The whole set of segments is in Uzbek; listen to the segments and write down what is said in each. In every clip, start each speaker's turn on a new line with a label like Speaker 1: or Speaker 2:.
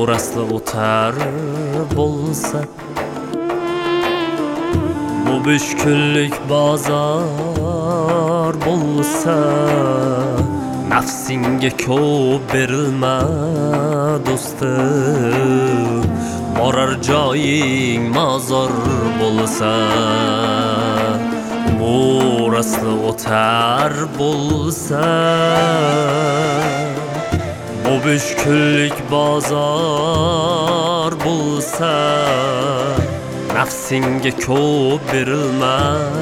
Speaker 1: Burası o'tar bo'lsa, bu 5 kunlik bozor bo'lsa, nafsinga ko'p berilma do'stim, borar joying mozor bo'lsa. Burası o'tar bo'lsa, bu 5 kunlik bozor bo'lsa, nafsinga ko'p berilma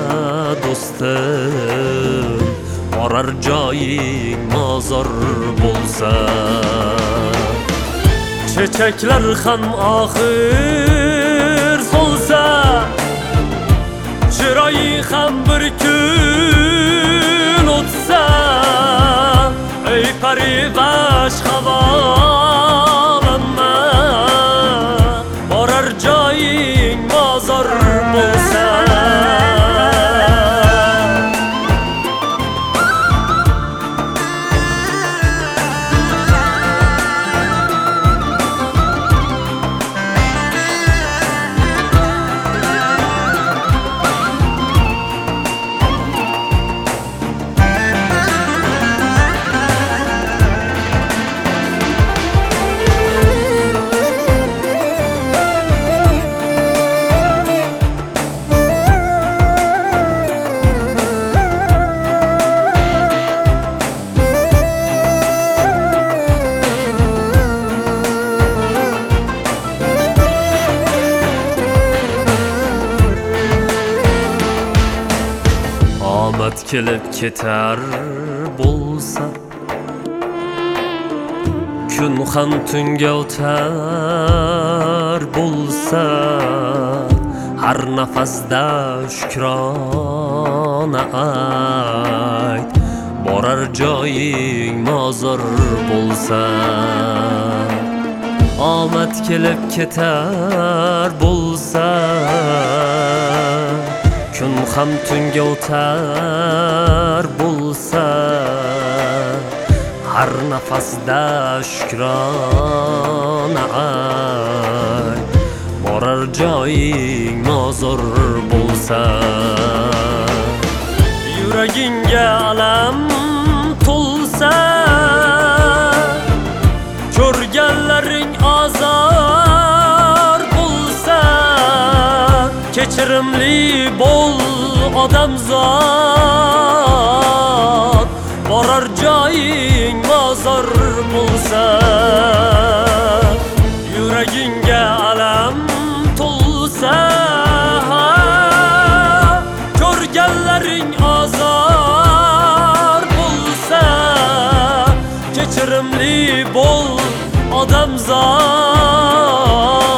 Speaker 1: do'stim, borar joying mozor bo'lsa. Chechaklar ham oxir solsa, chiroying ham bir kun o'tsa, ey parivash havolanma, borar joying mozor bo'lsa. Omad kelib ketar bo'lsa, kun ham tunga o'tar bo'lsa, har nafasda shukrona ayt, borar joying mozor bo'lsa. Omad kelib ketar bo'lsa, kun ham tunga o'tar bo'lsa, har nafasda shukrona ayt, borar joying mozor bo'lsa. Yuragingga alam to'lsa, ko'rganlaring azor bo'lsa, kechirimli bo'l odamzod, borar joying mozor bo'lsa. Yuragingga alam to'lsa, ko'rganlaring azor bo'lsa, kechirimli bo'l odamzod,